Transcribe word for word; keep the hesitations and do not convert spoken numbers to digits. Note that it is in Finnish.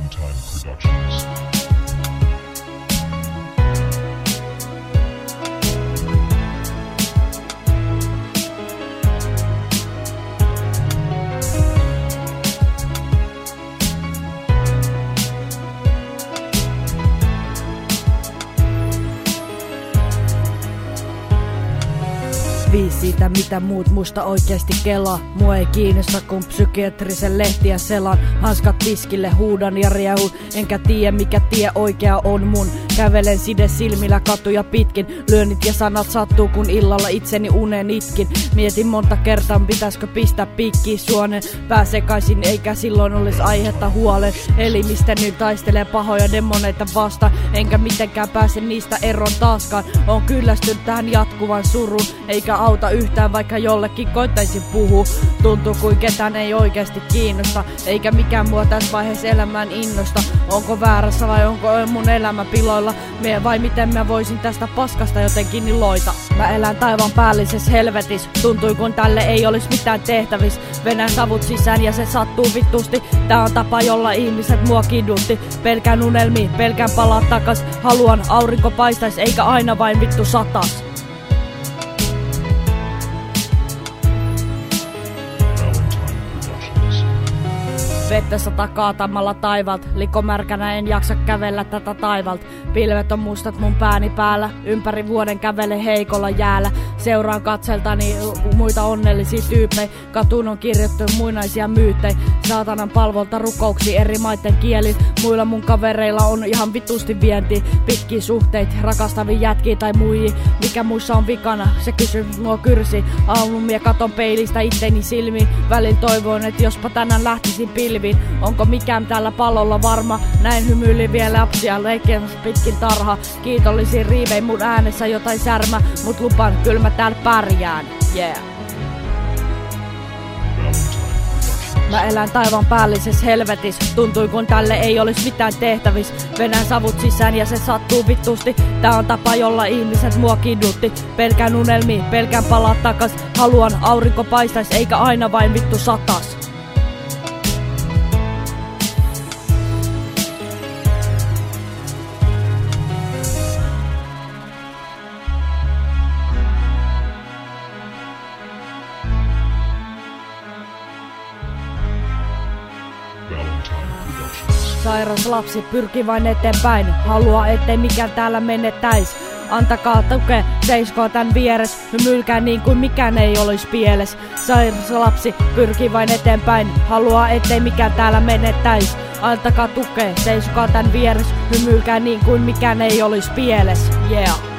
Valentine Productions. Viisi siitä mitä muut musta oikeesti kelaa. Mua ei kiinnosta kun psykiatrisen lehtiä selan. Hanskat tiskille huudan ja riehun. Enkä tiedä mikä tie oikea on mun. Kävelen side silmillä katuja pitkin. Lyönnit ja sanat sattuu kun illalla itseni unen itkin. Mietin monta kertaa pitäisikö pistää piikkiin suonen. Pää sekaisin eikä silloin olisi aihetta huolen. Elimistä nyt taistelee pahoja demoneita vastaan. Enkä mitenkään pääse niistä eroon taaskaan. On kyllästynyt tähän jatkuvan surun. Eikä auta yhtään vaikka jollekin koittaisin puhua. Tuntuu kuin ketään ei oikeasti kiinnosta. Eikä mikään mua tässä vaiheessa elämään innosta. Onko väärässä vai onko mun elämä piloilla? Mie vai miten mä voisin tästä paskasta jotenkin iloita? Mä elän taivaan päällisessä helvetis. Tuntui kun tälle ei olis mitään tehtävis. Venän savut sisään ja se sattuu vittusti. Tää on tapa jolla ihmiset mua kidutti. Pelkään unelmiin, pelkään palaa takas. Haluan aurinko paistais eikä aina vain vittu satas. Vettä sataa kaatamalla taivalt. Likomärkänä en jaksa kävellä tätä taivalt. Pilvet on mustat mun pääni päällä. Ympäri vuoden kävele heikolla jäällä. Seuraan katseltani muita onnellisia tyyppejä. Katuun on kirjoittu muinaisia myyttejä. Saatanan palvolta rukouksia eri maitten kielin. Muilla mun kavereilla on ihan vitusti vienti. Pitkiä suhteit, rakastavia jätkiä tai muijia. Mikä muissa on vikana, se kysyy mua kyrsi. Aamumia katon peilistä itteni silmiin. Välillä toivon, että jospa tänään lähtisin pilviin. Onko mikään tällä pallolla varma? Näin hymyilivien lapsia leikkeämässä pitkin tarha. Kiitollisiin riivein mun äänessä jotain särmä. Mut lupan, kyllä mä täällä pärjään. Yeah. Mä elän taivaan päällisessä helvetis. Tuntui kun tälle ei olis mitään tehtävis. Venän savut sisään ja se sattuu vittusti. Tää on tapa jolla ihmiset mua kidutti. Pelkään unelmiin, pelkään palaa takas. Haluan aurinko paistais eikä aina vain vittu satas. Sairas lapsi pyrki vain eteenpäin. Haluaa ettei mikään täällä menettäis. Antakaa tukea, seiskoa tän vieres. Hymyilkää niin kuin mikään ei olis pieles. Sairas lapsi pyrki vain eteenpäin. Haluaa ettei mikään täällä menettäis. Antakaa tukea, seiskoa tän vieres. Hymyilkää niin kuin mikään ei olis pieles. Yeah.